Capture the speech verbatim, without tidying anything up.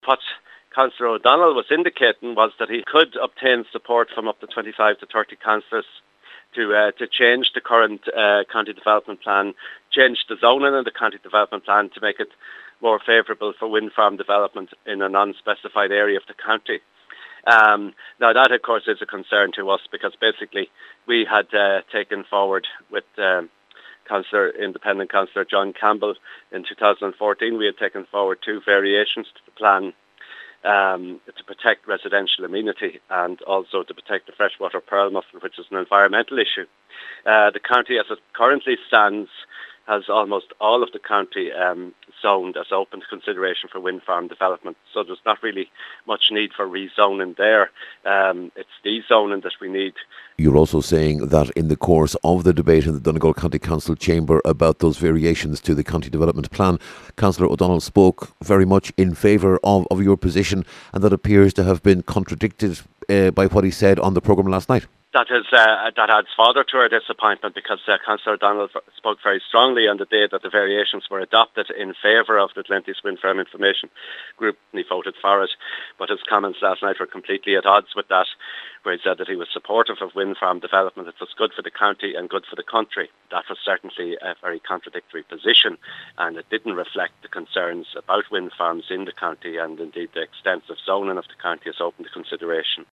what Councillor O'Donnell was indicating was that he could obtain support from up to twenty-five to thirty councillors to uh, to change the current uh, county development plan, change the zoning in the county development plan to make it more favourable for wind farm development in a non-specified area of the county. Um, now that, of course, is a concern to us because basically we had uh, taken forward with um, Councillor, Independent Councillor John Campbell in two thousand fourteen, we had taken forward two variations to the plan um, to protect residential amenity and also to protect the freshwater pearl mussel, which is an environmental issue. Uh, the county, as it currently stands, has almost all of the county um, zoned as open to consideration for wind farm development. So there's not really much need for rezoning there. Um, it's dezoning that we need. You're also saying that in the course of the debate in the Donegal County Council chamber about those variations to the county development plan, Councillor O'Donnell spoke very much in favour of, of your position, and that appears to have been contradicted uh, by what he said on the programme last night. That is uh, that adds further to our disappointment because uh, Councillor O'Donnell spoke very strongly on the day that the variations were adopted in favour of the Glenties Wind Farm Information Group, and he voted for it. But his comments last night were completely at odds with that, where he said that he was supportive of wind farm development. It was good for the county and good for the country. That was certainly a very contradictory position, and it didn't reflect the concerns about wind farms in the county and indeed the extensive zoning of the county is open to consideration.